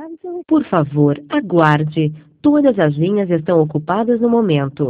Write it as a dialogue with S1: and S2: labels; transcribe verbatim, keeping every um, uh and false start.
S1: Por favor, aguarde. Todas as linhas estão ocupadas no momento.